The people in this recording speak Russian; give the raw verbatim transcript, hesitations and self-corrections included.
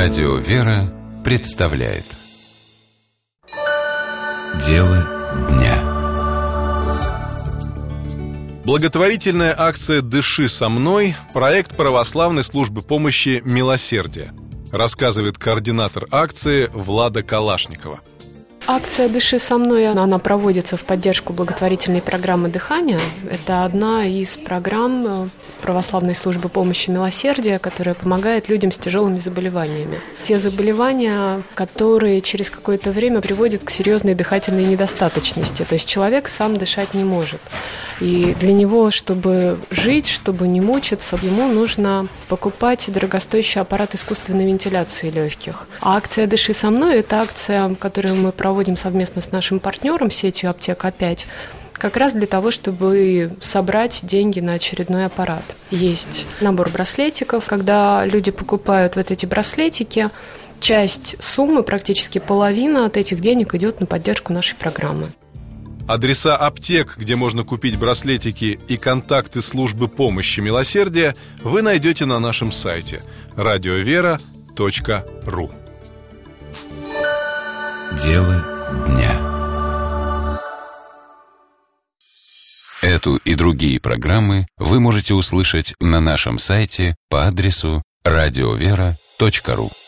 Радио «Вера» представляет Дело дня. Благотворительная акция «Дыши со мной» – проект православной службы помощи «Милосердие», рассказывает координатор акции Влада Калашникова. Акция «Дыши со мной» она проводится в поддержку благотворительной программы дыхания. Это одна из программ православной службы помощи «Милосердие», которая помогает людям с тяжелыми заболеваниями. Те заболевания, которые через какое-то время приводят к серьезной дыхательной недостаточности. То есть человек сам дышать не может. И для него, чтобы жить, чтобы не мучиться, ему нужно покупать дорогостоящий аппарат искусственной вентиляции легких. А акция «Дыши со мной» – это акция, которую мы проводим совместно с нашим партнером, сетью «Аптек А пять», как раз для того, чтобы собрать деньги на очередной аппарат. Есть набор браслетиков. Когда люди покупают вот эти браслетики, часть суммы, практически половина от этих денег идет на поддержку нашей программы. Адреса аптек, где можно купить браслетики, и контакты службы помощи «Милосердие» вы найдете на нашем сайте радиовера точка ру. Дело дня. Эту и другие программы вы можете услышать на нашем сайте по адресу радиовера точка ру.